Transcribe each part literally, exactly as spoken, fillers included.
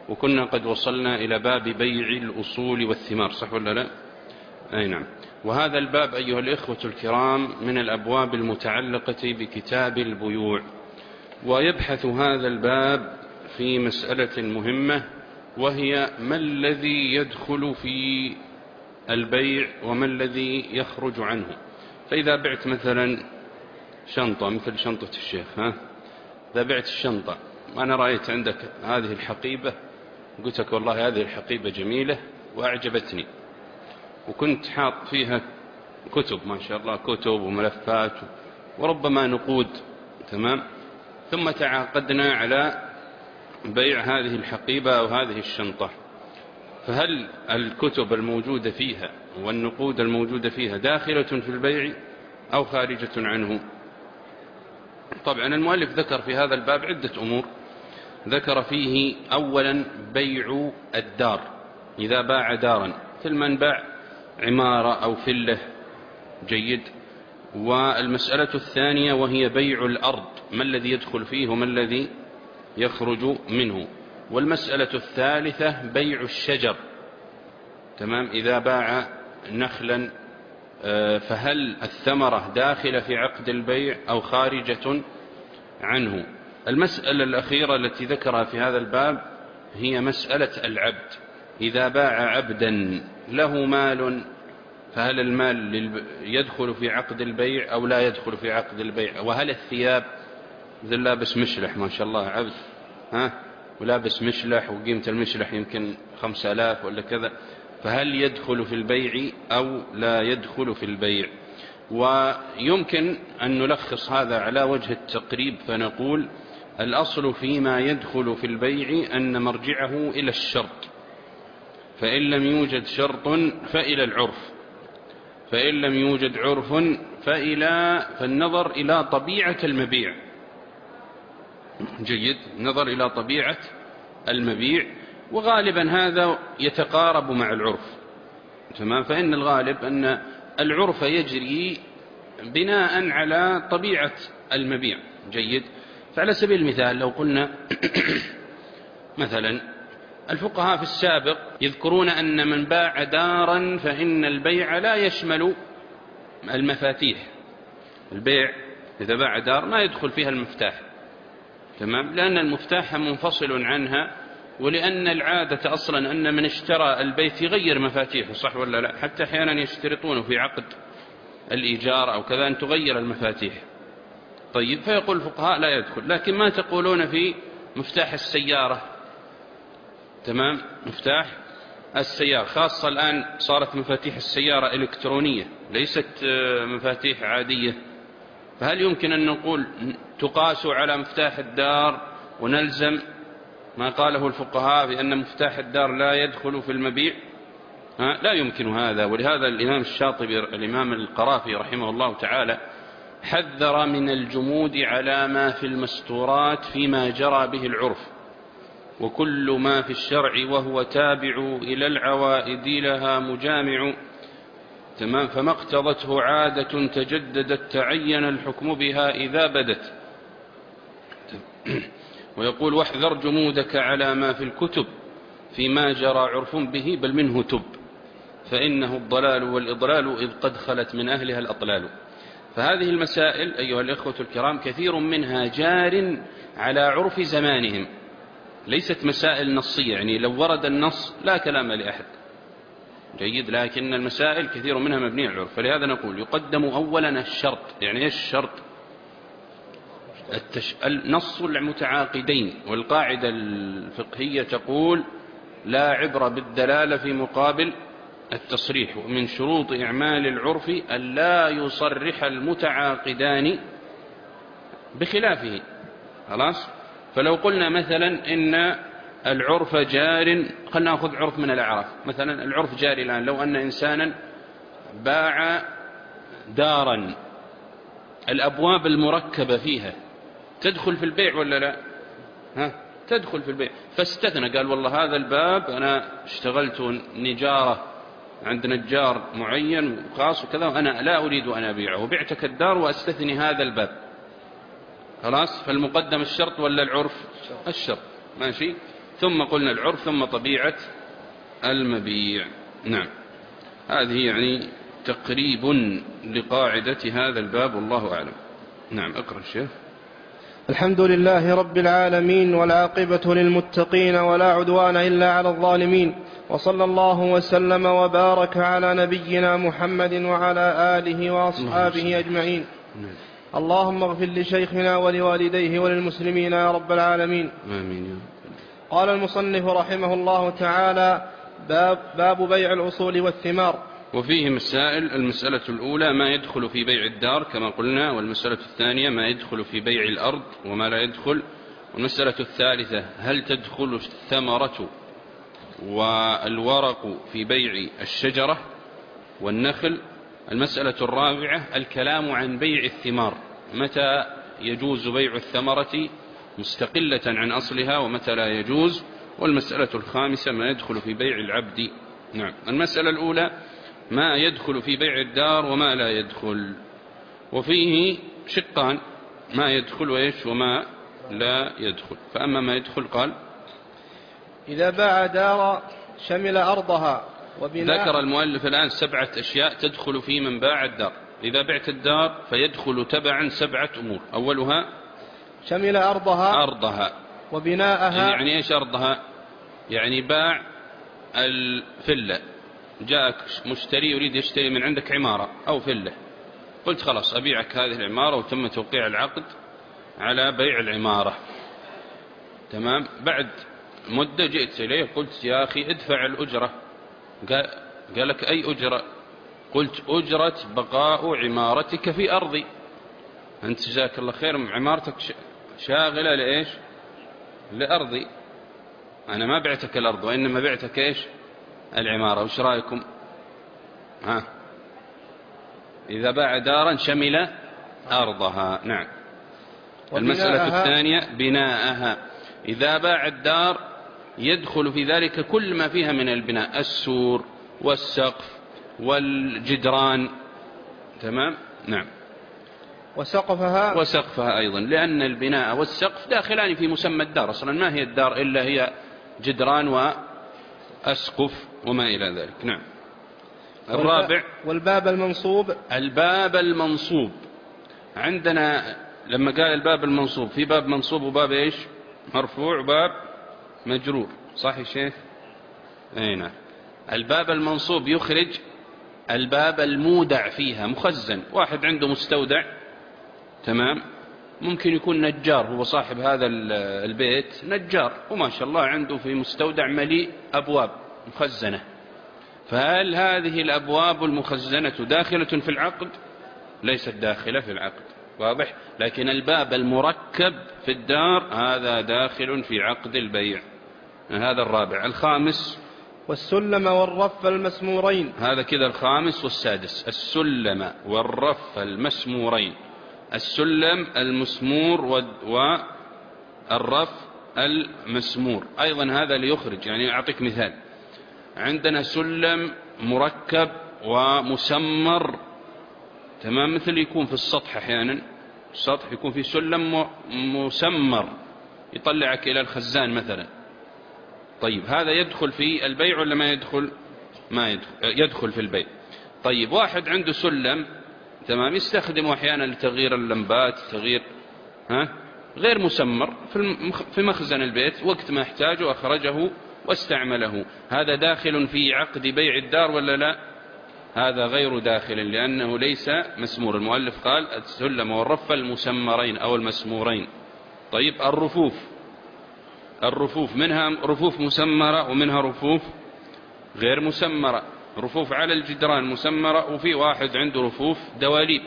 وكنا قد وصلنا إلى باب بيع الأصول والثمار، صح ولا لا؟ أي نعم. وهذا الباب أيها الإخوة الكرام من الأبواب المتعلقة بكتاب البيوع، ويبحث هذا الباب في مسألة مهمة، وهي ما الذي يدخل في البيع وما الذي يخرج عنه. فإذا بعت مثلا شنطة مثل شنطة الشيخ، ها إذا بعت الشنطة وأنا رأيت عندك هذه الحقيبة، قلت لك والله هذه الحقيبة جميلة وأعجبتني، وكنت حاط فيها كتب ما شاء الله، كتب وملفات وربما نقود، تمام، ثم تعاقدنا على بيع هذه الحقيبة أو هذه الشنطة، فهل الكتب الموجودة فيها والنقود الموجودة فيها داخلة في البيع أو خارجة عنه؟ طبعا المؤلف ذكر في هذا الباب عدة أمور. ذكر فيه أولا بيع الدار، إذا باع دارا مثل من باع عمارة أو فلة، جيد. والمسألة الثانية وهي بيع الأرض، ما الذي يدخل فيه وما الذي يخرج منه. والمسألة الثالثة بيع الشجر، تمام، إذا باع نخلا فهل الثمرة داخلة في عقد البيع أو خارجة عنه. المسألة الأخيرة التي ذكرها في هذا الباب هي مسألة العبد، إذا باع عبدا له مال فهل المال يدخل في عقد البيع أو لا يدخل في عقد البيع. وهل الثياب، ذي لابس مشلح ما شاء الله عبد، ها ولابس مشلح وقيمة المشلح يمكن خمسة آلاف ولا كذا، فهل يدخل في البيع أو لا يدخل في البيع. ويمكن أن نلخص هذا على وجه التقريب فنقول الأصل فيما يدخل في البيع أن مرجعه إلى الشرط، فإن لم يوجد شرط فإلى العرف، فإن لم يوجد عرف فإلى فالنظر إلى طبيعة المبيع، جيد، نظر إلى طبيعة المبيع، وغالبا هذا يتقارب مع العرف، تمام. فإن الغالب أن العرف يجري بناء على طبيعة المبيع، جيد. فعلى سبيل المثال لو قلنا مثلا الفقهاء في السابق يذكرون أن من باع دارا فإن البيع لا يشمل المفاتيح، البيع إذا باع دار ما يدخل فيها المفتاح، تمام، لأن المفتاح منفصل عنها، ولأن العادة أصلا أن من اشترى البيت يغير مفاتيحه، صح ولا لا؟ حتى أحيانا يشترطون في عقد الإيجار أو كذا أن تغير المفاتيح. طيب، فيقول الفقهاء لا يدخل. لكن ما تقولون في مفتاح السيارة؟ تمام، مفتاح السيارة، خاصة الآن صارت مفاتيح السيارة إلكترونية ليست مفاتيح عادية، فهل يمكن أن نقول تقاس على مفتاح الدار ونلزم ما قاله الفقهاء بأن مفتاح الدار لا يدخل في المبيع؟ ها؟ لا يمكن هذا. ولهذا الإمام الشاطبي الإمام القرافي رحمه الله تعالى حذر من الجمود على ما في المستورات فيما جرى به العرف، وكل ما في الشرع وهو تابع إلى العوائد لها مجامع، تمام، فما اقتضته عادة تجددت تعين الحكم بها إذا بدت. ويقول واحذر جمودك على ما في الكتب فيما جرى عرف به بل منه تب، فإنه الضلال والإضلال إذ قد خلت من أهلها الأطلال. فهذه المسائل أيها الإخوة الكرام كثير منها جار على عرف زمانهم، ليست مسائل نصية، يعني لو ورد النص لا كلام لأحد، جيد، لكن المسائل كثير منها مبنية على العرف. فلهذا نقول يقدم أولا الشرط. يعني إيش الشرط؟ التش... النص المتعاقدين. والقاعدة الفقهية تقول لا عبرة بالدلالة في مقابل التصريح، ومن شروط إعمال العرف أن لا يصرح المتعاقدان بخلافه. خلاص. فلو قلنا مثلا إن العرف جار، خلنا نأخذ عرف من الأعراف مثلا، العرف جاري الآن لو أن إنسانا باع دارا الأبواب المركبة فيها تدخل في البيع ولا لا؟ ها؟ تدخل في البيع. فاستثنى قال والله هذا الباب أنا اشتغلت نجارة عند نجار معين خاص وكذا وأنا لا أريد أن أبيعه، وبعتك الدار وأستثني هذا الباب. خلاص. فالمقدم الشرط ولا العرف؟ الشرط، ماشي. ثم قلنا العرف ثم طبيعة المبيع. نعم، هذه يعني تقريب لقاعدة هذا الباب والله أعلم. نعم، اقرأ الشيخ. الحمد لله رب العالمين، والعاقبة للمتقين، ولا عدوان إلا على الظالمين، وصلى الله وسلم وبارك على نبينا محمد وعلى آله وأصحابه أجمعين. اللهم اغفر لشيخنا ولوالديه وللمسلمين يا رب العالمين. آمين. قال المصنف رحمه الله تعالى: باب, باب بيع الأصول والثمار. وفيه مسائل. المسألة الأولى ما يدخل في بيع الدار كما قلنا، والمسألة الثانية ما يدخل في بيع الأرض وما لا يدخل، والمسألة الثالثة هل تدخل الثمرة والورق في بيع الشجرة والنخل. المسألة الرابعة الكلام عن بيع الثمار، متى يجوز بيع الثمرة مستقلة عن أصلها ومتى لا يجوز. والمسألة الخامسة ما يدخل في بيع العبد. نعم، المسألة الأولى ما يدخل في بيع الدار وما لا يدخل، وفيه شقان: ما يدخل وإيش وما لا يدخل. فأما ما يدخل قال: إذا باع دار شمل أرضها وبناء. ذكر المؤلف الآن سبعة أشياء تدخل في من باع الدار. إذا بعت الدار فيدخل تبعا سبعة أمور. أولها شمل أرضها أرضها وبناءها. يعني إيش أرضها؟ يعني باع الفلة، جاءك مشتري يريد يشتري من عندك عمارة أو فلة، قلت خلاص أبيعك هذه العمارة، وتم توقيع العقد على بيع العمارة. تمام. بعد مدة جئت إليه قلت: يا أخي ادفع الأجرة. قال, قال لك: أي أجرة؟ قلت: أجرة بقاء عمارتك في أرضي. أنت جزاك الله خير عمارتك شاغلة لإيش؟ لأرضي. أنا ما بعتك الأرض وإنما بعتك إيش؟ العمارة. وش رأيكم؟ ها، إذا باع دارا شمل أرضها. نعم. المسألة الثانية بناءها. إذا باع الدار يدخل في ذلك كل ما فيها من البناء: السور والسقف والجدران. تمام. نعم. وسقفها وسقفها أيضا، لأن البناء والسقف داخلان في مسمى الدار. أصلا ما هي الدار إلا هي جدران وأسقف وما إلى ذلك. نعم. الرابع والباب المنصوب. الباب المنصوب عندنا لما قال الباب المنصوب، في باب منصوب وباب إيش؟ مرفوع وباب مجرور، صح يا شيخ؟ أي نعم. الباب المنصوب يخرج الباب المودع فيها مخزن. واحد عنده مستودع، تمام، ممكن يكون نجار، هو صاحب هذا البيت نجار وما شاء الله عنده في مستودع مليء أبواب مخزنة، فهل هذه الأبواب المخزنة داخلة في العقد؟ ليست داخلة في العقد، واضح؟ لكن الباب المركب في الدار هذا داخل في عقد البيع. هذا الرابع. الخامس والسلم والرف المسمورين. هذا كذا الخامس والسادس: السلم والرف المسمورين. السلم المسمور والرف المسمور أيضا هذا ليخرج. يعني أعطيك مثال: عندنا سلم مركب ومسمر، تمام، مثل يكون في السطح أحيانا، السطح يكون في سلم مسمر يطلعك إلى الخزان مثلا. طيب هذا يدخل في البيع ولا ما يدخل؟ ما يدخل, يدخل في البيع. طيب واحد عنده سلم، تمام، يستخدمه أحيانا لتغيير اللمبات، تغيير ها غير مسمر في مخزن البيت، وقت ما احتاجه أخرجه واستعمله. هذا داخل في عقد بيع الدار ولا لا؟ هذا غير داخل لأنه ليس مسمور. المؤلف قال: السلم والرف المسمرين أو المسمورين. طيب الرفوف، الرفوف منها رفوف مسمرة ومنها رفوف غير مسمرة. رفوف على الجدران مسمرة، وفي واحد عنده رفوف دواليب.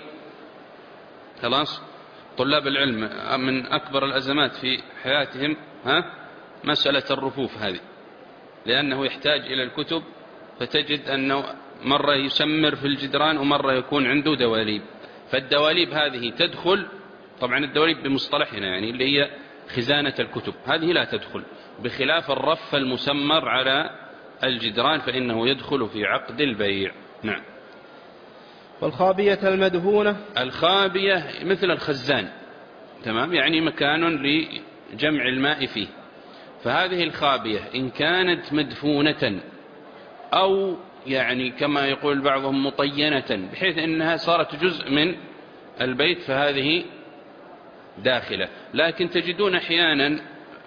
خلاص، طلاب العلم من أكبر الأزمات في حياتهم ها مسألة الرفوف هذه، لأنه يحتاج إلى الكتب، فتجد أنه مرة يسمر في الجدران ومرة يكون عنده دواليب. فالدواليب هذه تدخل، طبعا الدواليب بمصطلحنا يعني اللي هي خزانة الكتب، هذه لا تدخل، بخلاف الرف المسمر على الجدران فإنه يدخل في عقد البيع. نعم. والخابية المدهونة. الخابية مثل الخزان، تمام، يعني مكان لجمع الماء فيه. فهذه الخابية إن كانت مدفونة أو يعني كما يقول بعضهم مطينة بحيث أنها صارت جزء من البيت فهذه داخلة. لكن تجدون أحيانا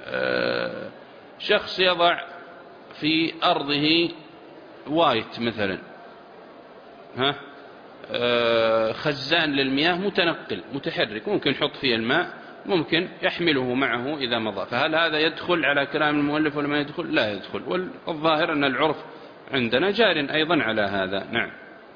شخص يضع في أرضه وايت مثلا، ها خزان للمياه متنقل متحرك، ممكن يحط فيه الماء، ممكن يحمله معه إذا مضى، فهل هذا يدخل على كلام المؤلف ولا ما يدخل؟ لا يدخل، والظاهر أن العرف عندنا جار أيضا على هذا. نعم.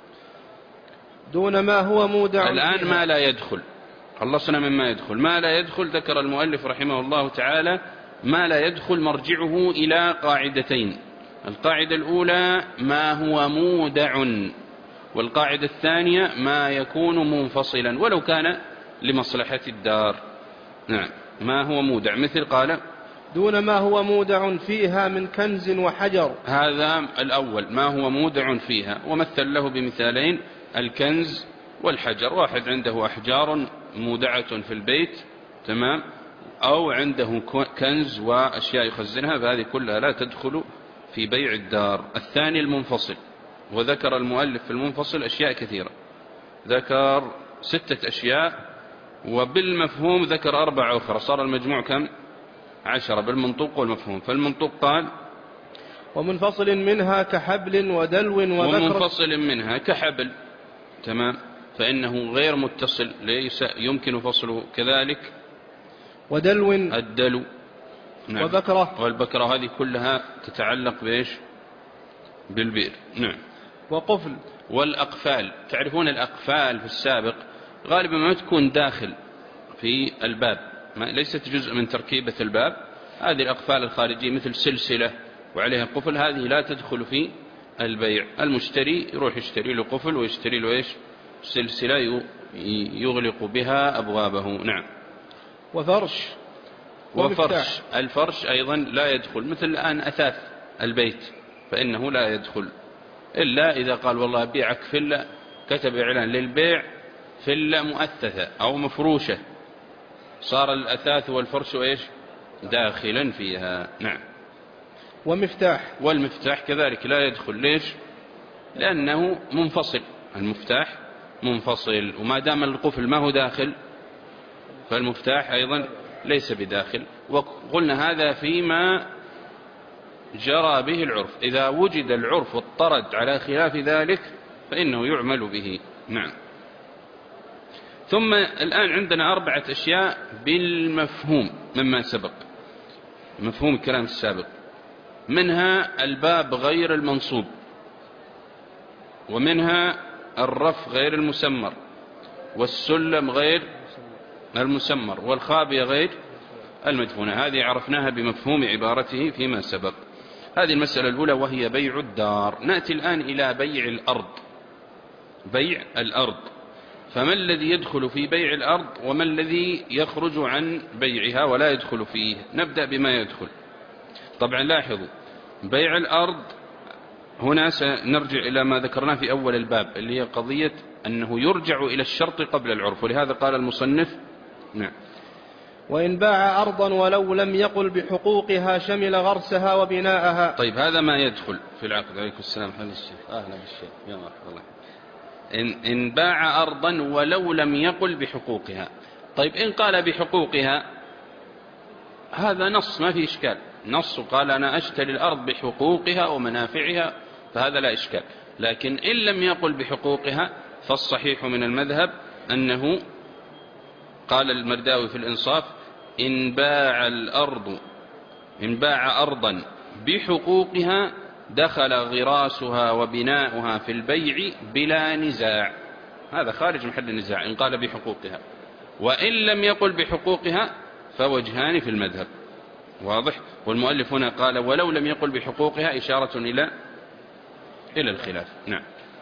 دون ما هو مودع. الآن ما لا يدخل، خلصنا مما يدخل. ما لا يدخل ذكر المؤلف رحمه الله تعالى ما لا يدخل مرجعه إلى قاعدتين. القاعدة الأولى ما هو مودع، والقاعدة الثانية ما يكون منفصلا ولو كان لمصلحة الدار. نعم. ما هو مودع مثل قال دون ما هو مودع فيها من كنز وحجر. هذا الأول ما هو مودع فيها، ومثل له بمثالين الكنز والحجر. واحد عنده أحجار مودعة في البيت، تمام، أو عنده كنز وأشياء يخزنها، فهذه كلها لا تدخل في بيع الدار. الثاني المنفصل، وذكر المؤلف في المنفصل أشياء كثيرة، ذكر ستة أشياء، وبالمفهوم ذكر أربعة أخرى، صار المجموع كم؟ عشرة بالمنطوق والمفهوم. فالمنطوق قال ومنفصل منها كحبل ودلو وذكر. ومنفصل منها كحبل، تمام، فإنه غير متصل ليس يمكن فصله. كذلك ودلو الدلو، نعم، وبكرة. والبكرة هذه كلها تتعلق بإيش؟ بالبئر. نعم. وقفل. والأقفال، تعرفون الأقفال في السابق غالبا ما تكون داخل في الباب، ما ليست جزء من تركيبة الباب. هذه الأقفال الخارجية مثل سلسلة وعليها قفل، هذه لا تدخل في البيع. المشتري يروح يشتري له قفل ويشتري له إيش؟ سلسلة يغلق بها أبوابه. نعم. وفرش. وفرش، الفرش أيضا لا يدخل، مثل الآن أثاث البيت فإنه لا يدخل إلا إذا قال والله بيعك فلة، كتب إعلان للبيع فلة مؤثثة أو مفروشة، صار الأثاث والفرش إيش؟ داخلا فيها. نعم. ومفتاح. والمفتاح كذلك لا يدخل. ليش؟ لأنه منفصل، المفتاح منفصل، وما دام القفل ما هو داخل فالمفتاح أيضا ليس بداخل. وقلنا هذا فيما جرى به العرف، إذا وجد العرف واضطرد على خلاف ذلك فإنه يعمل به. نعم. ثم الآن عندنا أربعة أشياء بالمفهوم مما سبق، مفهوم الكلام السابق، منها الباب غير المنصوب، ومنها الرف غير المسمر، والسلم غير المسمر، والخابية غير المدفونة. هذه عرفناها بمفهوم عبارته فيما سبق. هذه المسألة الأولى وهي بيع الدار. نأتي الآن إلى بيع الأرض. بيع الأرض، فما الذي يدخل في بيع الأرض وما الذي يخرج عن بيعها ولا يدخل فيه؟ نبدأ بما يدخل. طبعا لاحظوا بيع الأرض هنا سنرجع إلى ما ذكرناه في أول الباب، اللي هي قضية أنه يرجع إلى الشرط قبل العرف، ولهذا قال المصنف نعم وإن باع أرضا ولو لم يقل بحقوقها شمل غرسها وبناءها. طيب هذا ما يدخل في العقد. عليكم السلام. حل الشيخ. أهلا بالشيخ. يا مرحبا الله. إن, إن باع أرضا ولو لم يقل بحقوقها. طيب إن قال بحقوقها هذا نص ما في إشكال، نص قال أنا أشتري الأرض بحقوقها ومنافعها، فهذا لا إشكال. لكن إن لم يقل بحقوقها فالصحيح من المذهب أنه قال المرداوي في الإنصاف إن باع الأرض إن باع أرضا بحقوقها دخل غراسها وبناؤها في البيع بلا نزاع. هذا خارج محل النزاع إن قال بحقوقها. وإن لم يقل بحقوقها فوجهان في المذهب. واضح؟ والمؤلف هنا قال ولو لم يقل بحقوقها إشارة إلى إلى الخلاف. نعم.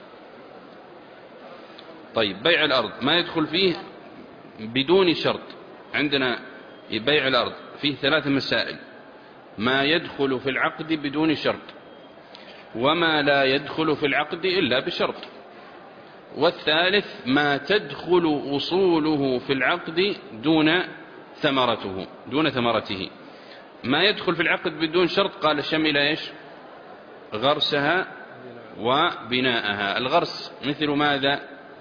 طيب بيع الأرض ما يدخل فيه بدون شرط. عندنا بيع الأرض فيه ثلاث مسائل: ما يدخل في العقد بدون شرط، وما لا يدخل في العقد إلا بشرط، والثالث ما تدخل أصوله في العقد دون ثمرته دون ثمرته. ما يدخل في العقد بدون شرط، قال شمل إيش؟ غرسها وبناءها. الغرس مثل ماذا؟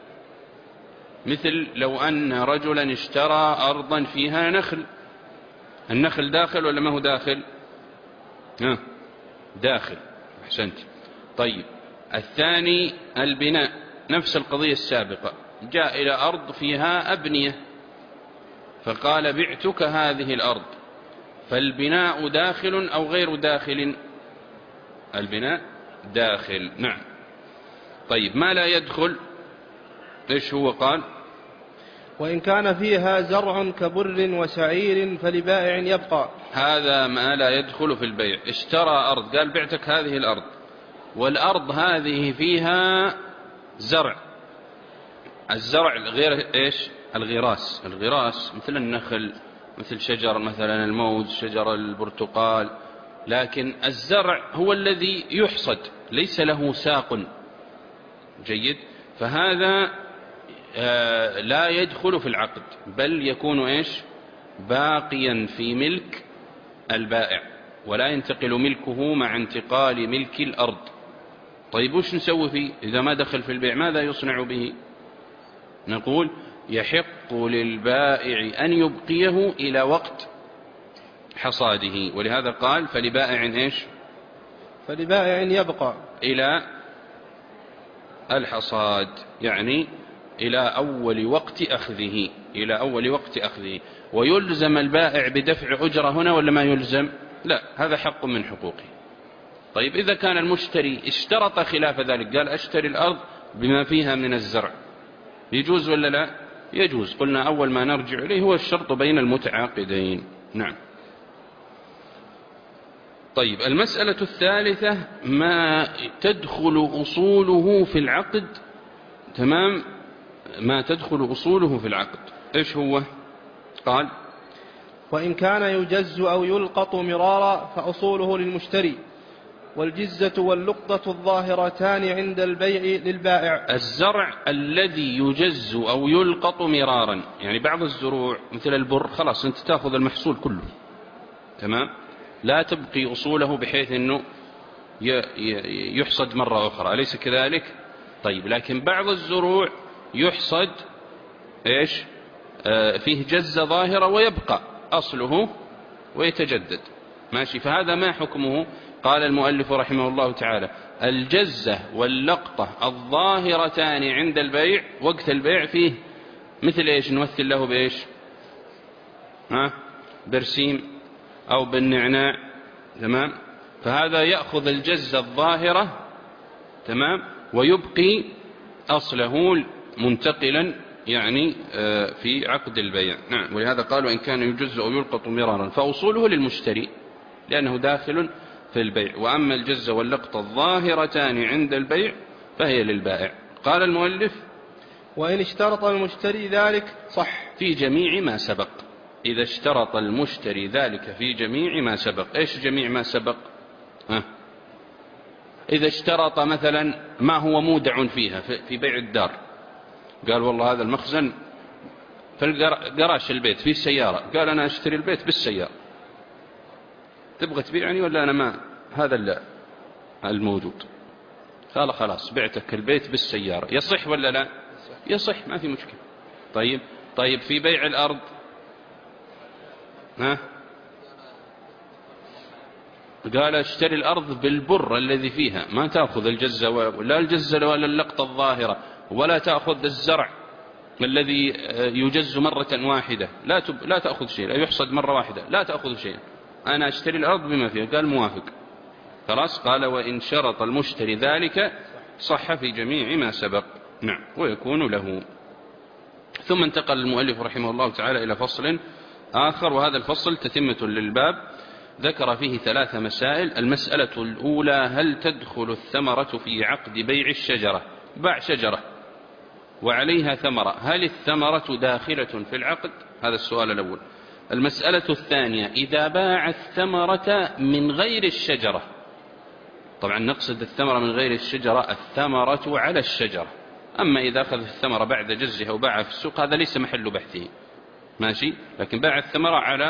مثل لو أن رجلا اشترى أرضا فيها نخل، النخل داخل ولا ما هو داخل؟ ها داخل، أحسنت. طيب الثاني البناء، نفس القضية السابقة، جاء إلى أرض فيها أبنية فقال بعتك هذه الأرض، فالبناء داخل أو غير داخل؟ البناء داخل، نعم. طيب ما لا يدخل إيش هو؟ قال وإن كان فيها زرع كبر وشعير فلبائع يبقى. هذا ما لا يدخل في البيع. اشترى أرض، قال بعتك هذه الأرض، والأرض هذه فيها زرع، الزرع غير إيش؟ الغراس، الغراس مثل النخل، مثل شجر مثلا الموز، شجر البرتقال، لكن الزرع هو الذي يحصد ليس له ساق. جيد. فهذا آه لا يدخل في العقد، بل يكون إيش؟ باقيا في ملك البائع، ولا ينتقل ملكه مع انتقال ملك الأرض. طيب وش نسوي فيه إذا ما دخل في البيع؟ ماذا يصنع به؟ نقول يحق للبائع أن يبقيه إلى وقت حصاده، ولهذا قال فلبائع إيش؟ فلبائع يبقى إلى الحصاد، يعني إلى أول وقت أخذه، إلى أول وقت أخذه. ويلزم البائع بدفع أجرة هنا ولا ما يلزم؟ لا، هذا حق من حقوقه. طيب إذا كان المشتري اشترط خلاف ذلك، قال أشتري الأرض بما فيها من الزرع، يجوز ولا لا؟ يجوز. قلنا أول ما نرجع إليه هو الشرط بين المتعاقدين. نعم. طيب المسألة الثالثة ما تدخل أصوله في العقد. تمام، ما تدخل أصوله في العقد إيش هو؟ قال وإن كان يجز أو يلقط مرارا فأصوله للمشتري، والجزة واللقطة الظاهرتان عند البيع للبائع. الزرع الذي يجز أو يلقط مرارا، يعني بعض الزروع مثل البر خلاص أنت تأخذ المحصول كله، تمام، لا تبقي أصوله بحيث أنه يحصد مرة أخرى، أليس كذلك؟ طيب لكن بعض الزروع يحصد إيش؟ آه فيه جزة ظاهرة ويبقى أصله ويتجدد، ماشي. فهذا ما حكمه؟ قال المؤلف رحمه الله تعالى الجزة واللقطة الظاهرتان عند البيع، وقت البيع فيه مثل إيش؟ نمثل له بإيش؟ ها؟ برسيم أو بالنعناع، تمام. فهذا يأخذ الجزة الظاهرة، تمام، ويبقي أصله منتقلا يعني في عقد البيع. نعم. ولهذا قالوا إن كان يجز أو يلقط مرارا فأصوله للمشتري لأنه داخل في البيع، وأما الجزة واللقطة الظاهرتان عند البيع فهي للبائع. قال المؤلف وإن اشترط المشتري ذلك صح في جميع ما سبق. إذا اشترط المشتري ذلك في جميع ما سبق. إيش جميع ما سبق؟ ها؟ إذا اشترط مثلا ما هو مودع فيها في بيع الدار، قال والله هذا المخزن في الجراج البيت في السيارة، قال أنا أشتري البيت بالسيارة، تبغى تبيعني ولا أنا ما هذا الموجود؟ قال خلاص بعتك البيت بالسيارة، يصح ولا لا؟ يصح، ما في مشكلة. طيب طيب في بيع الأرض ها؟ قال اشتري الأرض بالبر الذي فيها، ما تأخذ الجزة ولا الجزة ولا اللقطة الظاهرة، ولا تأخذ الزرع الذي يجز مرة واحدة، لا تب... لا تأخذ شيء، لا يحصد مرة واحدة، لا تأخذ شيء، أنا أشتري الأرض بما فيها. قال موافق، خلاص. قال وإن شرط المشتري ذلك صح في جميع ما سبق. نعم، ويكون له. ثم انتقل المؤلف رحمه الله تعالى إلى فصل آخر، وهذا الفصل تتمة للباب، ذكر فيه ثلاث مسائل. المسألة الأولى هل تدخل الثمرة في عقد بيع الشجرة؟ باع شجرة وعليها ثمرة، هل الثمرة داخلة في العقد؟ هذا السؤال الأول. المسألة الثانية إذا باع الثمرة من غير الشجرة، طبعا نقصد الثمرة من غير الشجرة الثمرة على الشجرة، أما إذا أخذ الثمرة بعد جزها وباعها في السوق هذا ليس محل بحثه، ماشي، لكن باع الثمرة على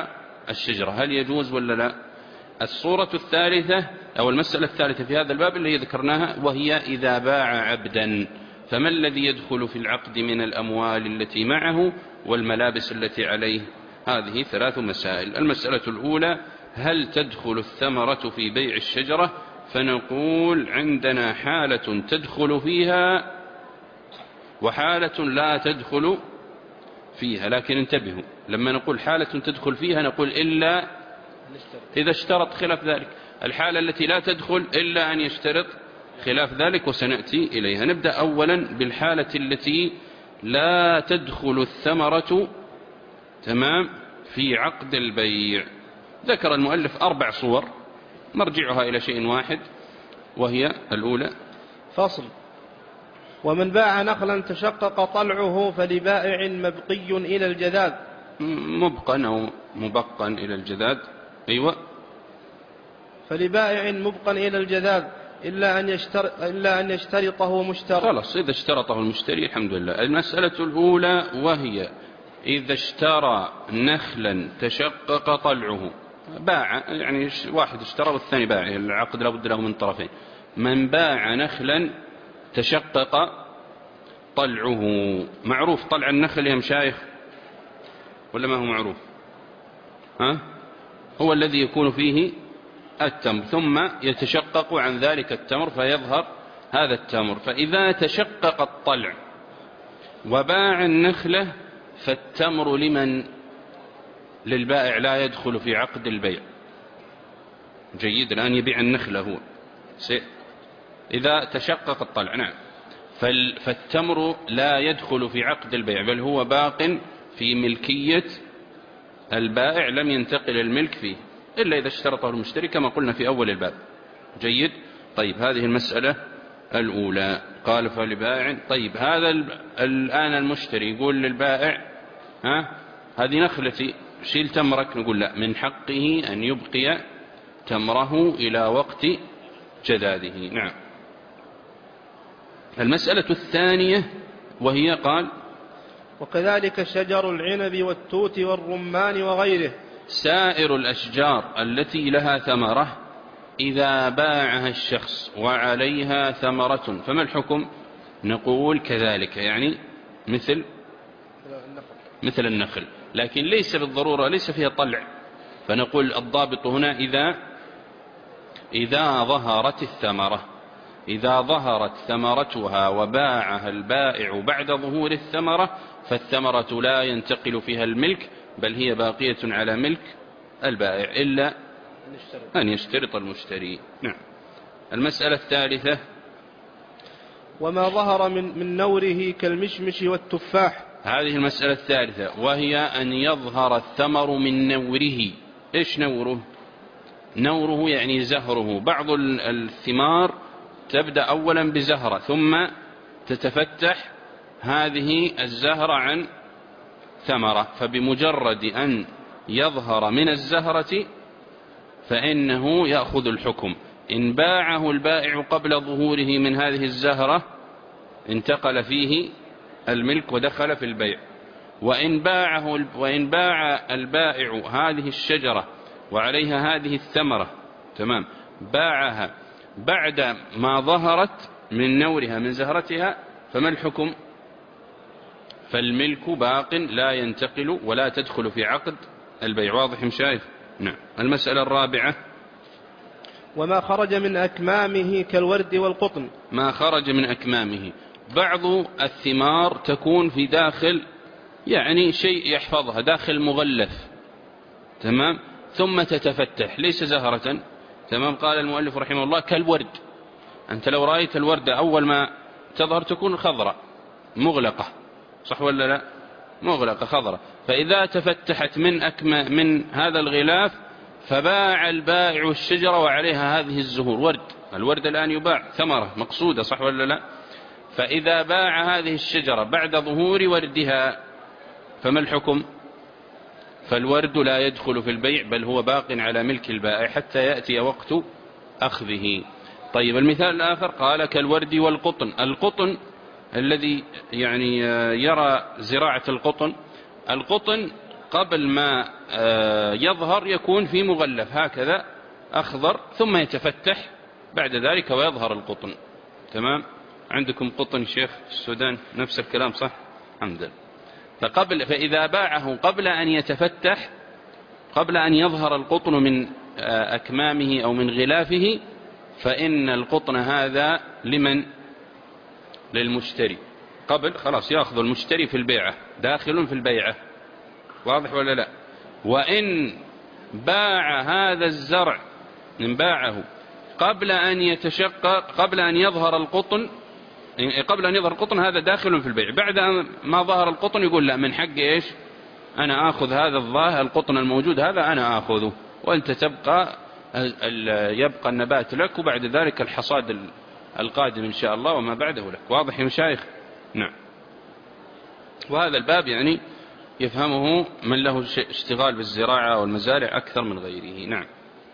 الشجرة، هل يجوز ولا لا؟ الصورة الثالثة أو المسألة الثالثة في هذا الباب اللي ذكرناها، وهي إذا باع عبدا، فما الذي يدخل في العقد من الأموال التي معه والملابس التي عليه؟ هذه ثلاث مسائل. المسألة الأولى: هل تدخل الثمرة في بيع الشجرة؟ فنقول عندنا حالة تدخل فيها وحالة لا تدخل فيها، لكن انتبهوا، لما نقول حالة تدخل فيها نقول إلا إذا اشترط خلاف ذلك. الحالة التي لا تدخل إلا أن يشترط خلاف ذلك، وسنأتي إليها. نبدأ أولا بالحالة التي لا تدخل الثمرة تمام في عقد البيع. ذكر المؤلف أربع صور مرجعها إلى شيء واحد، وهي الأولى: فصل: ومن باع نخلا تشقق طلعه فلبائع مبقي إلى الجذاذ. مبقا أو مبقا إلى الجذاذ. أيوة. فلبائع مبقا إلى الجذاذ إلا أن, يشتر... إلا أن يشترطه مشترط. خلاص، إذا اشترطه المشتري الحمد لله. المسألة الأولى وهي إذا اشترى نخلا تشقق طلعه، باع يعني واحد اشترى والثاني باع، العقد لابد له من طرفين. من باع نخلا تشقق طلعه، معروف طلع النخل يا مشايخ ولا ما هو معروف؟ ها؟ هو الذي يكون فيه التمر ثم يتشقق عن ذلك التمر فيظهر هذا التمر. فإذا تشقق الطلع وباع النخلة فالتمر لمن؟ للبائع، لا يدخل في عقد البيع. جيد، الآن يبيع النخلة هو إذا تشقق الطلع، نعم، فالتمر لا يدخل في عقد البيع، بل هو باق في ملكية البائع، لم ينتقل الملك فيه إلا إذا اشترطه المشتري كما قلنا في أول الباب. جيد. طيب، هذه المسألة الأولى. قال فلبائع. طيب، هذا الآن المشتري يقول للبائع: ها هذه نخلتي، شيل تمرك. نقول لا، من حقه أن يبقي تمره إلى وقت جذاذه. نعم. المسألة الثانية وهي قال: وكذلك شجر العنب والتوت والرمان وغيره. سائر الأشجار التي لها ثمرة إذا باعها الشخص وعليها ثمرة فما الحكم؟ نقول كذلك، يعني مثل مثل النخل، لكن ليس بالضرورة، ليس فيها طلع. فنقول الضابط هنا إذا إذا ظهرت الثمرة، إذا ظهرت ثمرتها وباعها البائع بعد ظهور الثمرة فالثمرة لا ينتقل فيها الملك، بل هي باقية على ملك البائع إلا أن يشترط المشتري. نعم. المسألة الثالثة: وما ظهر من, من نوره كالمشمش والتفاح. هذه المسألة الثالثة، وهي أن يظهر الثمر من نوره. إيش نوره؟ نوره يعني زهره. بعض الثمار تبدأ أولا بزهرة ثم تتفتح هذه الزهرة عن ثمرة، فبمجرد أن يظهر من الزهرة فإنه يأخذ الحكم. إن باعه البائع قبل ظهوره من هذه الزهرة انتقل فيه الملك ودخل في البيع، وإن باعه وإن باع البائع هذه الشجرة وعليها هذه الثمرة تمام باعها بعد ما ظهرت من نورها من زهرتها فما الحكم؟ فالملك باق لا ينتقل ولا تدخل في عقد البيع. واضح مشايف؟ نعم. المسألة الرابعة: وما خرج من أكمامه كالورد والقطن. ما خرج من أكمامه، بعض الثمار تكون في داخل يعني شيء يحفظها، داخل مغلف تمام، ثم تتفتح ليس زهرة تمام. قال المؤلف رحمه الله: كالورد. أنت لو رأيت الوردة أول ما تظهر تكون خضراء مغلقة، صح ولا لا؟ مغلقة خضراء، فإذا تفتحت من أكما من هذا الغلاف فباع البائع الشجرة وعليها هذه الزهور، ورد، الورد الآن يباع ثمرة مقصودة، صح ولا لا؟ فإذا باع هذه الشجرة بعد ظهور وردها فما الحكم؟ فالورد لا يدخل في البيع، بل هو باق على ملك البائع حتى يأتي وقت أخذه. طيب، المثال الآخر قال: كالورد والقطن. القطن الذي يعني يرى زراعة القطن، القطن قبل ما يظهر يكون في مغلف هكذا أخضر، ثم يتفتح بعد ذلك ويظهر القطن. تمام؟ عندكم قطن شيخ في السودان نفس الكلام صح؟ الحمد لله. فقبل فإذا باعه قبل أن يتفتح، قبل أن يظهر القطن من أكمامه أو من غلافه، فإن القطن هذا لمن؟ للمشتري. قبل خلاص يأخذ المشتري في البيعة، داخل في البيعة، واضح ولا لا؟ وإن باع هذا الزرع، إن باعه قبل أن يتشقق، قبل أن يظهر القطن، قبل أن يظهر القطن هذا داخل في البيع، بعد ما ظهر القطن يقول لا، من حق إيش؟ أنا آخذ هذا الظاهر القطن الموجود هذا أنا آخذه، وأنت تبقى يبقى النبات لك، وبعد ذلك الحصاد القادم إن شاء الله وما بعده لك. واضح يا مشايخ؟ نعم. وهذا الباب يعني يفهمه من له اشتغال بالزراعة والمزارع أكثر من غيره. نعم.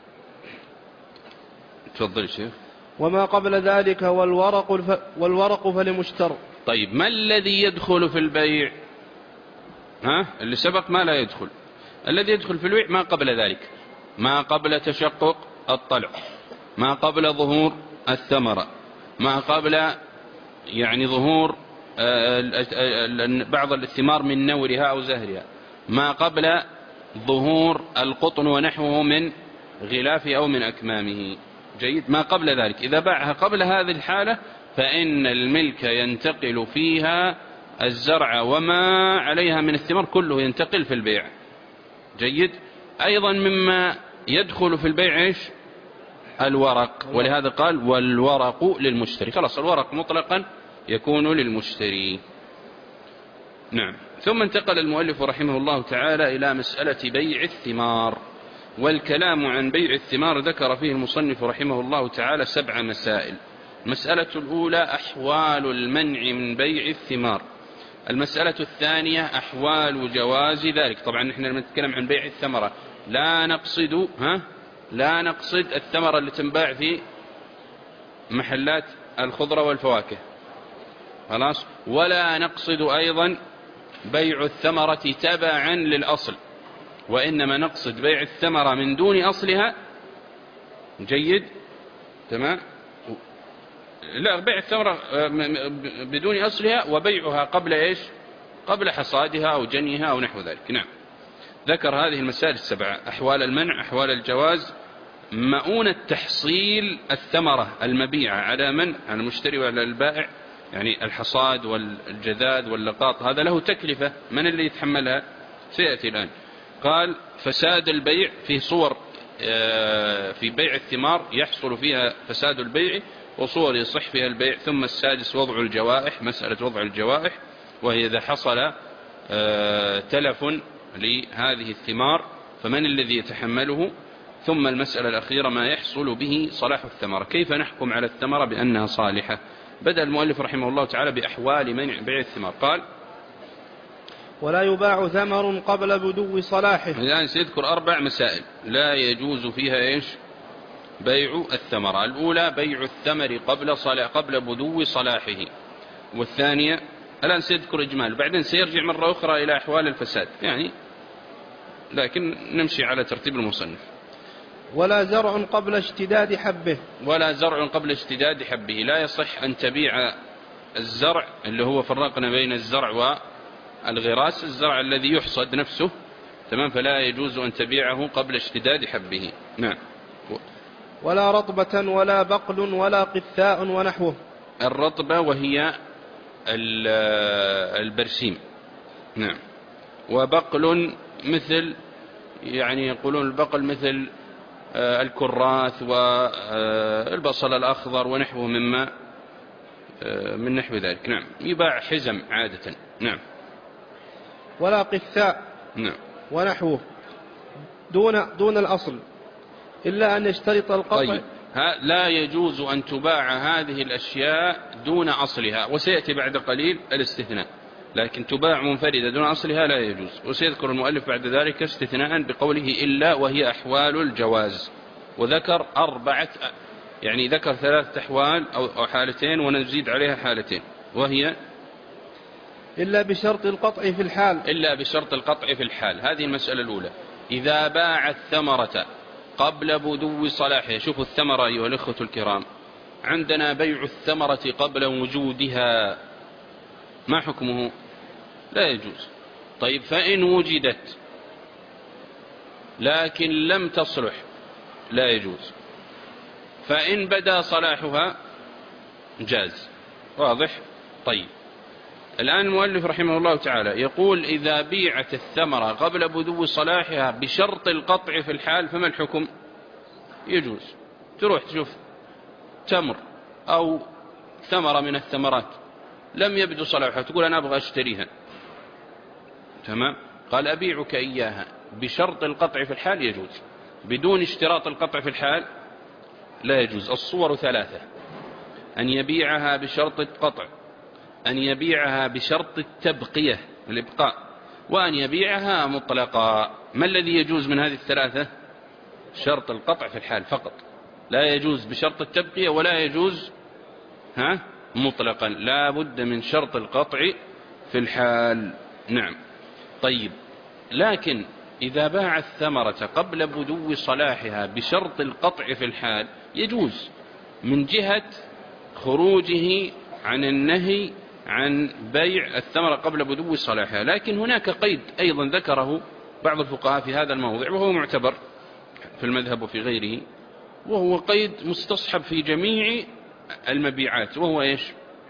تفضل شيخ. وما قبل ذلك والورق, الف... والورق فلمشتر. طيب ما الذي يدخل في البيع؟ ها؟ اللي سبق ما لا يدخل. الذي يدخل في البيع ما قبل ذلك، ما قبل تشقق الطلع، ما قبل ظهور الثمرة، ما قبل يعني ظهور بعض الثمار من نورها أو زهرها، ما قبل ظهور القطن ونحوه من غلافه أو من أكمامه. جيد. ما قبل ذلك إذا باعها قبل هذه الحالة فإن الملك ينتقل فيها الزرع وما عليها من الثمار كله ينتقل في البيع. جيد. أيضا مما يدخل في البيع إيش؟ الورق، ولهذا قال والورق للمشتري. خلاص الورق مطلقا يكون للمشتري. نعم. ثم انتقل المؤلف رحمه الله تعالى إلى مسألة بيع الثمار. والكلام عن بيع الثمار ذكر فيه المصنف رحمه الله تعالى سبع مسائل. المسألة الأولى أحوال المنع من بيع الثمار. المسألة الثانية أحوال جواز ذلك. طبعا نحن لما نتكلم عن بيع الثمرة لا نقصد ها لا نقصد الثمرة اللي تنباع في محلات الخضرة والفواكه، خلاص، ولا نقصد أيضا بيع الثمرة تبعا للأصل، وإنما نقصد بيع الثمرة من دون أصلها. جيد. تمام. لا، بيع الثمرة بدون أصلها وبيعها قبل إيش؟ قبل حصادها أو جنيها أو نحو ذلك. نعم. ذكر هذه المسائل السبعة: أحوال المنع، أحوال الجواز، مؤونة تحصيل الثمرة المبيعة على من؟ على المشتري وعلى البائع، يعني الحصاد والجذاذ واللقاط هذا له تكلفة، من اللي يتحملها؟ سيأتي الآن. قال فساد البيع في صور، في بيع الثمار يحصل فيها فساد البيع وصور يصح فيها البيع. ثم السادس وضع الجوائح، مسألة وضع الجوائح، وهي إذا حصل تلف لهذه الثمار فمن الذي يتحمله. ثم المسألة الأخيرة ما يحصل به صلاح الثمرة، كيف نحكم على الثمرة بأنها صالحة. بدأ المؤلف رحمه الله تعالى بأحوال منع بيع الثمار. قال ولا يباع ثمر قبل بدو صلاحه. الآن سيذكر أربع مسائل لا يجوز فيها إيش؟ بيع الثمرة. الأولى بيع الثمر قبل صلاح قبل بدو صلاحه. والثانية الآن سيذكر إجمال، بعدين سيرجع مرة أخرى إلى أحوال الفساد، يعني لكن نمشي على ترتيب المصنف. ولا زرع قبل اشتداد حبه. ولا زرع قبل اشتداد حبه. لا يصح أن تبيع الزرع اللي هو فرقنا بين الزرع والغراس، الزرع الذي يحصد نفسه، تمام، فلا يجوز أن تبيعه قبل اشتداد حبه. نعم. ولا رطبة ولا بقل ولا قثاء ونحوه. الرطبة وهي البرسيم. نعم. وبقل مثل، يعني يقولون البقل مثل الكراث والبصل الأخضر ونحوه مما من نحو ذلك. نعم. يباع حزم عادة. نعم. ولا قثاء. نعم. ونحوه دون دون الأصل إلا أن يشترط القطع. طيب. لا يجوز أن تباع هذه الأشياء دون أصلها، وسيأتي بعد قليل الاستثناء، لكن تباع منفردة دون أصلها لا يجوز. وسيذكر المؤلف بعد ذلك استثناء بقوله إلا وهي أحوال الجواز، وذكر أربعة، يعني ذكر ثلاثة أحوال أو حالتين ونزيد عليها حالتين، وهي إلا بشرط القطع في الحال إلا بشرط القطع في الحال. هذه المسألة الأولى. إذا باع الثمرة قبل بدو صلاحها. شوفوا الثمرة أيها الأخوة الكرام، عندنا بيع الثمرة قبل وجودها، ما حكمه؟ لا يجوز. طيب فإن وجدت لكن لم تصلح لا يجوز. فإن بدا صلاحها جاز. واضح؟ طيب الآن المؤلف رحمه الله تعالى يقول إذا بيعت الثمرة قبل بدو صلاحها بشرط القطع في الحال فما الحكم؟ يجوز. تروح تشوف تمر أو ثمرة من الثمرات لم يبدو صلاحها، تقول أنا أبغى أشتريها، تمام؟ قال أبيعك إياها بشرط القطع في الحال يجوز، بدون اشتراط القطع في الحال لا يجوز. الصور ثلاثة: أن يبيعها بشرط القطع، أن يبيعها بشرط التبقية الإبقاء، وأن يبيعها مطلقا. ما الذي يجوز من هذه الثلاثة؟ شرط القطع في الحال فقط، لا يجوز بشرط التبقية ولا يجوز ها مطلقا، لا بد من شرط القطع في الحال. نعم. طيب لكن إذا باع الثمرة قبل بدو صلاحها بشرط القطع في الحال يجوز، من جهة خروجه عن النهي عن بيع الثمرة قبل بدو صلاحها. لكن هناك قيد أيضا ذكره بعض الفقهاء في هذا الموضع وهو معتبر في المذهب وفي غيره، وهو قيد مستصحب في جميع المبيعات، وهو إيش؟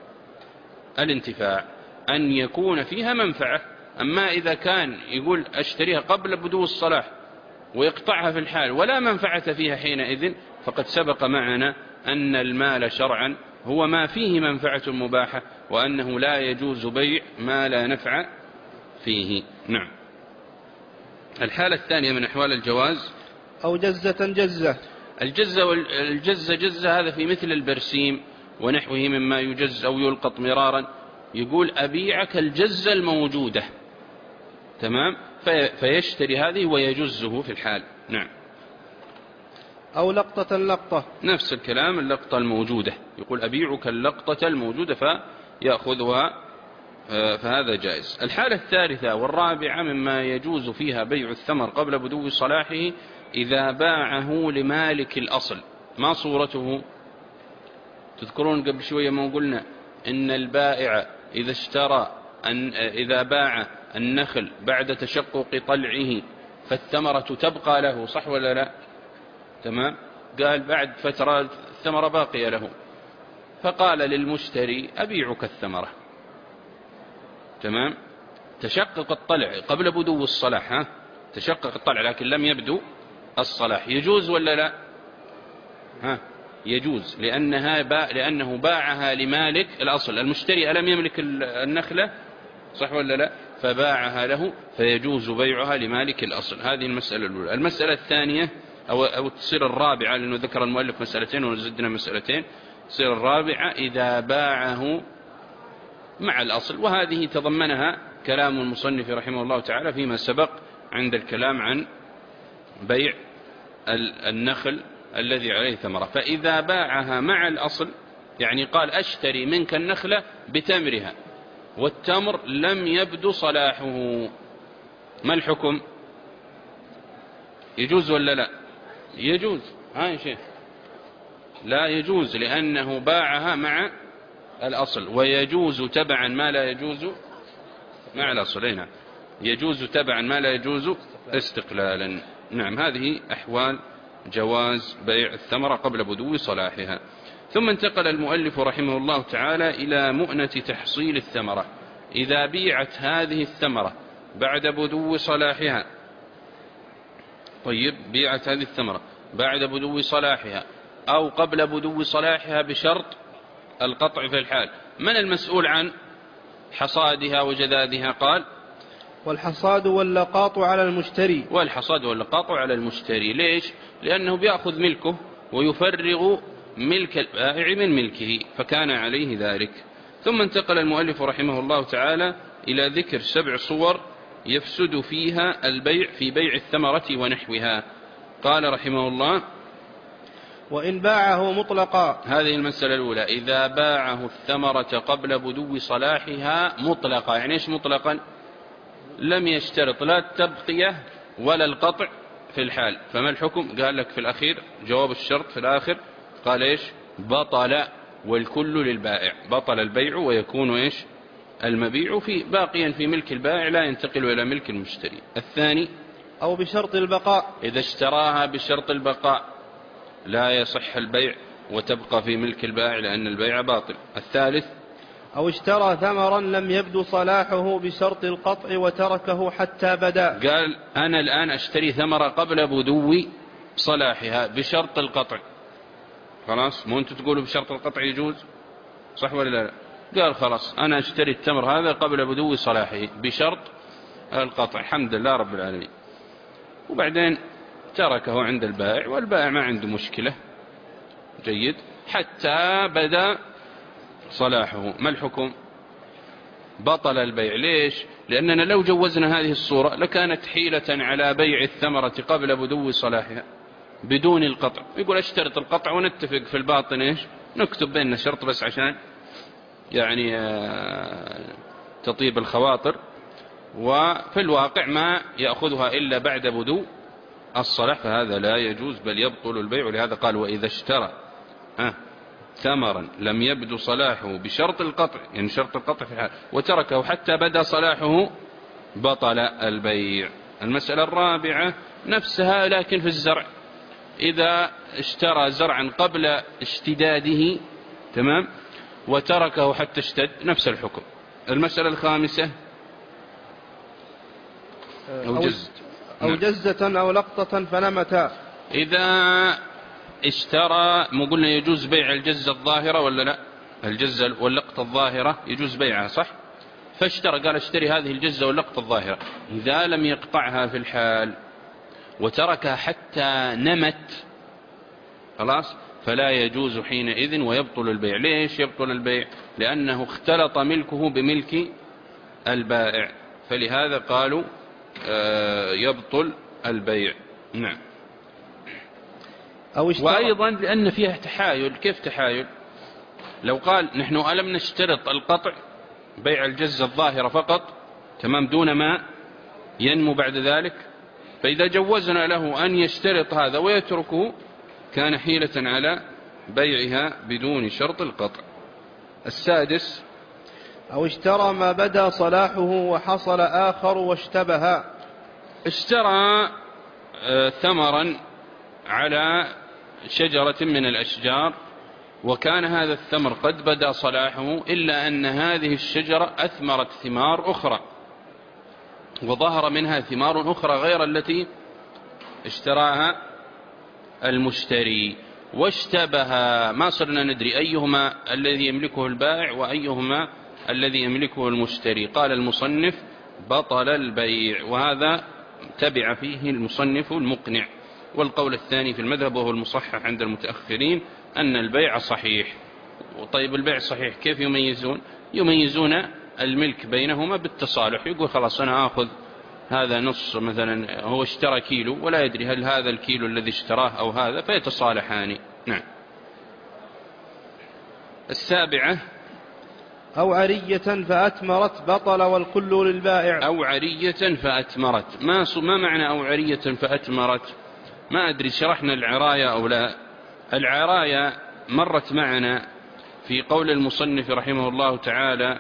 الانتفاع، أن يكون فيها منفعة. أما إذا كان يقول أشتريها قبل بدو الصلاح ويقطعها في الحال ولا منفعة فيها حينئذ، فقد سبق معنا أن المال شرعا هو ما فيه منفعة مباحة، وأنه لا يجوز بيع ما لا نفع فيه. نعم. الحالة الثانية من أحوال الجواز أو جزة جزة. الجزة والجزة جزة هذا في مثل البرسيم ونحوه مما يجز أو يلقط مرارا. يقول أبيعك الجزة الموجودة، تمام؟ فيشتري هذه ويجزه في الحال. نعم. أو لقطة لقطة، نفس الكلام، اللقطة الموجودة، يقول أبيعك اللقطة الموجودة فيأخذها، فهذا جائز. الحالة الثالثة والرابعة مما يجوز فيها بيع الثمر قبل بدو صلاحه إذا باعه لمالك الأصل. ما صورته؟ تذكرون قبل شوية ما قلنا إن البائع إذا اشترى أن إذا باع النخل بعد تشقق طلعه فالثمرة تبقى له، صح ولا لا؟ تمام. قال بعد فترة الثمرة باقية له، فقال للمشتري أبيعك الثمرة، تمام؟ تشقق الطلع قبل بدو الصلاح، ها؟ تشقق الطلع لكن لم يبدو الصلاح، يجوز ولا لا؟ ها؟ يجوز، لأنها باع لأنه باعها لمالك الأصل. المشتري ألم يملك النخلة، صح ولا لا؟ فباعها له، فيجوز بيعها لمالك الأصل. هذه المسألة الأولى. المسألة الثانية أو, أو تصير الرابعة، لأنه ذكر المؤلف مسألتين ونزدنا مسألتين، تصير الرابعة إذا باعه مع الأصل، وهذه تضمنها كلام المصنف رحمه الله تعالى فيما سبق عند الكلام عن بيع النخل الذي عليه ثمرة. فإذا باعها مع الأصل، يعني قال أشتري منك النخلة بتمرها والتمر لم يبدو صلاحه، ما الحكم؟ يجوز ولا لا؟ يجوز. ها يا شيخ؟ لا يجوز، لأنه باعها مع الأصل، ويجوز تبعا ما لا يجوز مع الأصل. نعم، يجوز تبعا ما لا يجوز استقلالا. نعم. هذه أحوال جواز بيع الثمرة قبل بدو صلاحها. ثم انتقل المؤلف رحمه الله تعالى إلى مؤنة تحصيل الثمرة. إذا بيعت هذه الثمرة بعد بدو صلاحها، طيب بيعت هذه الثمرة بعد بدو صلاحها أو قبل بدو صلاحها بشرط القطع في الحال، من المسؤول عن حصادها وجذاذها؟ قال والحصاد واللقاط على المشتري. والحصاد واللقاط على المشتري. ليش؟ لأنه بيأخذ ملكه ويفرغ ملك البائع من ملكه، فكان عليه ذلك. ثم انتقل المؤلف رحمه الله تعالى إلى ذكر سبع صور يفسد فيها البيع في بيع الثمرة ونحوها. قال رحمه الله: وإن باعه مطلقا. هذه المسألة الأولى، إذا باعه الثمرة قبل بدو صلاحها مطلقا. يعني إيش مطلقا؟ لم يشترط لا التبقية ولا القطع في الحال، فما الحكم؟ قال لك في الأخير جواب الشرط في الآخر قال إيش؟ بطل والكل للبائع، بطل البيع ويكون إيش؟ المبيع في باقيا في ملك البائع لا ينتقل إلى ملك المشتري. الثاني أو بشرط البقاء، إذا اشتراها بشرط البقاء لا يصح البيع وتبقى في ملك البائع لأن البيع باطل. الثالث أو اشترى ثمرا لم يبدو صلاحه بشرط القطع وتركه حتى بدا. قال أنا الآن أشتري ثمرة قبل بدو صلاحها بشرط القطع، خلاص مو أنتم تقولوا بشرط القطع يجوز، صح ولا لا؟ قال خلاص أنا أشتري التمر هذا قبل بدو صلاحه بشرط القطع، الحمد لله رب العالمين. وبعدين تركه عند البائع والبائع ما عنده مشكلة، جيد، حتى بدأ صلاحه. ما الحكم؟ بطل البيع. ليش؟ لأننا لو جوزنا هذه الصورة لكانت حيلة على بيع الثمرة قبل بدو صلاحها بدون القطع. يقول اشترط القطع ونتفق في الباطن ايش؟ نكتب بيننا شرط بس عشان يعني تطيب الخواطر، وفي الواقع ما يأخذها إلا بعد بدو الصلاح، فهذا لا يجوز بل يبطل البيع. ولهذا قال وإذا اشترى آه ثمرا لم يبدو صلاحه بشرط القطع، يعني شرط القطع في الحال، وتركه حتى بدا صلاحه بطل البيع. المسألة الرابعة نفسها لكن في الزرع، إذا اشترى زرعا قبل اشتداده تمام وتركه حتى اشتد نفس الحكم. المسألة الخامسة أو جزة أو جزة أو لقطة فنمتا. إذا اشترى، مو قلنا يجوز بيع الجزة الظاهرة ولا لا؟ الجزة واللقطة الظاهرة يجوز بيعها صح؟ فاشترى قال اشتري هذه الجزة واللقطة الظاهرة، إذا لم يقطعها في الحال وتركها حتى نمت خلاص فلا يجوز حينئذ ويبطل البيع. ليش يبطل البيع؟ لأنه اختلط ملكه بملك البائع، فلهذا قالوا يبطل البيع. نعم. أو وأيضا لأن فيها تحايل. كيف تحايل؟ لو قال نحن ألم نشترط القطع بيع الجزة الظاهرة فقط تمام دون ما ينمو بعد ذلك، فإذا جوزنا له أن يشترط هذا ويتركه كان حيلة على بيعها بدون شرط القطع. السادس أو اشترى ما بدا صلاحه وحصل آخر واشتبه. اشترى ثمرا على شجرة من الأشجار وكان هذا الثمر قد بدا صلاحه إلا أن هذه الشجرة أثمرت ثمار أخرى وظهر منها ثمار أخرى غير التي اشتراها المشتري واشتبه، ما صرنا ندري أيهما الذي يملكه البائع وأيهما الذي يملكه المشتري. قال المصنف بطل البيع، وهذا تبع فيه المصنف المقنع. والقول الثاني في المذهب وهو المصحح عند المتأخرين أن البيع صحيح. وطيب البيع صحيح كيف يميزون؟ يميزون الملك بينهما بالتصالح، يقول خلاص أنا آخذ هذا نص مثلا، هو اشترى كيلو ولا يدري هل هذا الكيلو الذي اشتراه أو هذا، فيتصالحان. نعم. السابعة أو عرية فأتمرت بطل والكل للبائع. أو عرية فأتمرت. ما ما معنى أو عرية فأتمرت؟ ما أدري شرحنا العراية أو لا. العراية مرت معنا في قول المصنف رحمه الله تعالى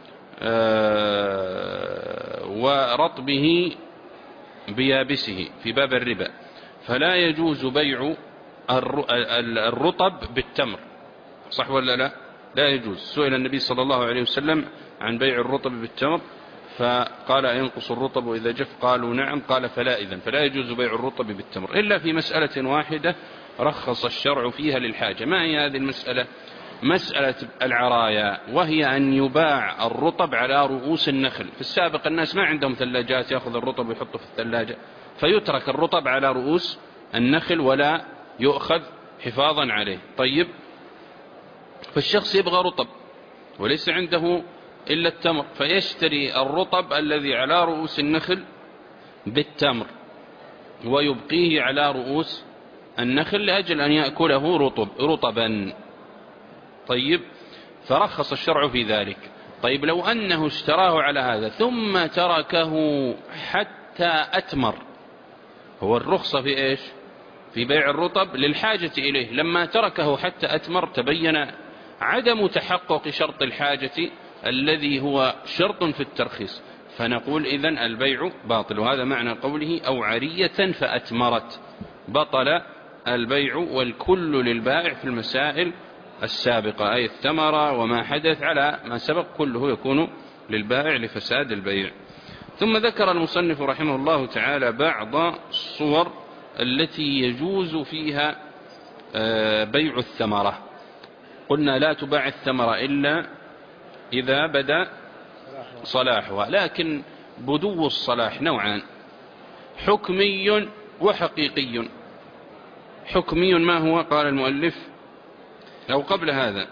آه ورطبه بيابسه في باب الربا، فلا يجوز بيع الرطب بالتمر، صح ولا لا؟ لا يجوز. سئل النبي صلى الله عليه وسلم عن بيع الرطب بالتمر فقال ينقص الرطب إذا جف؟ قالوا نعم. قال فلا إذن فلا يجوز بيع الرطب بالتمر إلا في مسألة واحدة رخص الشرع فيها للحاجة. ما هي هذه المسألة؟ مسألة العرايا، وهي أن يباع الرطب على رؤوس النخل. في السابق الناس ما عندهم ثلاجات يأخذ الرطب ويحطه في الثلاجة، فيترك الرطب على رؤوس النخل ولا يؤخذ حفاظا عليه. طيب فالشخص يبغى رطب وليس عنده إلا التمر، فيشتري الرطب الذي على رؤوس النخل بالتمر ويبقيه على رؤوس النخل لأجل أن يأكله رطب رطبا. طيب، فرخص الشرع في ذلك. طيب لو أنه اشتراه على هذا ثم تركه حتى أتمر، هو الرخصة في إيش؟ في بيع الرطب للحاجة إليه، لما تركه حتى أتمر تبين عدم تحقق شرط الحاجة الذي هو شرط في الترخيص، فنقول إذن البيع باطل. وهذا معنى قوله أو عرية فأتمرت، بطل البيع. والكل للبائع في المسائل السابقة، أي الثمرة وما حدث على ما سبق كله يكون للبائع لفساد البيع. ثم ذكر المصنف رحمه الله تعالى بعض الصور التي يجوز فيها بيع الثمرة. قلنا لا تباع الثمرة إلا إذا بدا صلاحها، لكن بدو الصلاح نوعان، حكمي وحقيقي. حكمي ما هو؟ قال المؤلف أو قبل هذا،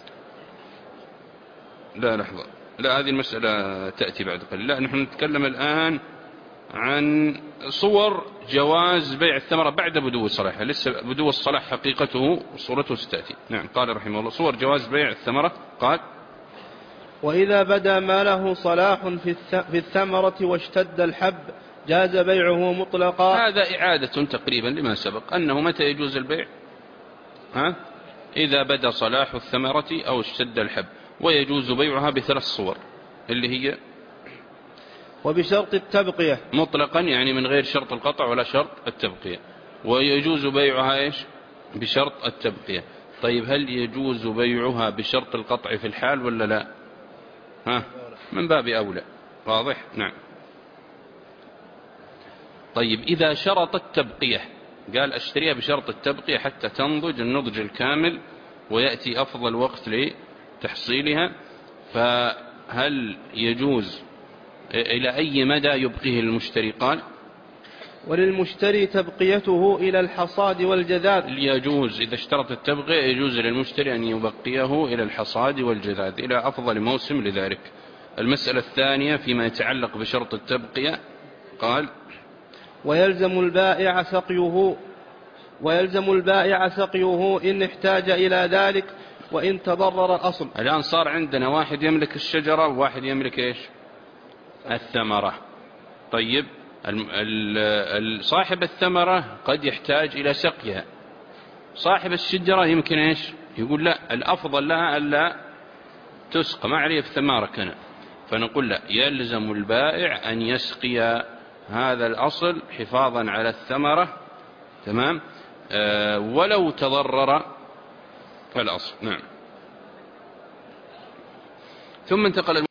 لا لحظة، لا هذه المسألة تأتي بعد قليل، لا نحن نتكلم الآن عن صور جواز بيع الثمرة بعد بدو الصلاح، لسه بدو الصلاح حقيقته وصورته ستأتي. نعم، قال رحمه الله صور جواز بيع الثمرة، قال وإذا بدا ما له صلاح في الثمرة واشتد الحب جاز بيعه مطلقا. هذا إعادة تقريبا لما سبق، أنه متى يجوز البيع؟ ها؟ إذا بدا صلاح الثمرة أو اشتد الحب، ويجوز بيعها بثلاث صور اللي هي وبشرط التبقية مطلقا، يعني من غير شرط القطع ولا شرط التبقية، ويجوز بيعها إيش؟ بشرط التبقية. طيب هل يجوز بيعها بشرط القطع في الحال ولا لا؟ ها؟ من باب أولى، واضح؟ نعم. طيب إذا شرط التبقية، قال أشتريها بشرط التبقية حتى تنضج النضج الكامل ويأتي أفضل وقت لتحصيلها، فهل يجوز؟ إلى أي مدى يبقيه المشتري؟ قال وللمشتري تبقيته إلى الحصاد والجذاذ. يجوز إذا اشترط التبقية، يجوز للمشتري أن يبقيه إلى الحصاد والجذاذ إلى أفضل موسم لذلك. المسألة الثانية فيما يتعلق بشرط التبقية، قال ويلزم البائع سقيه ويلزم البائع سقيه إن احتاج إلى ذلك وإن تضرر الأصل. الآن صار عندنا واحد يملك الشجرة وواحد يملك إيش؟ الثمرة. طيب صاحب الثمرة قد يحتاج إلى سقيها، صاحب الشجرة يمكن إيش؟ يقول لا، الأفضل لها ألا تسقى، ما عليه في ثمارة كنا، فنقول لا، يلزم البائع أن يسقي هذا الأصل حفاظا على الثمرة، تمام، أه ولو تضرر الأصل. نعم. ثم انتقل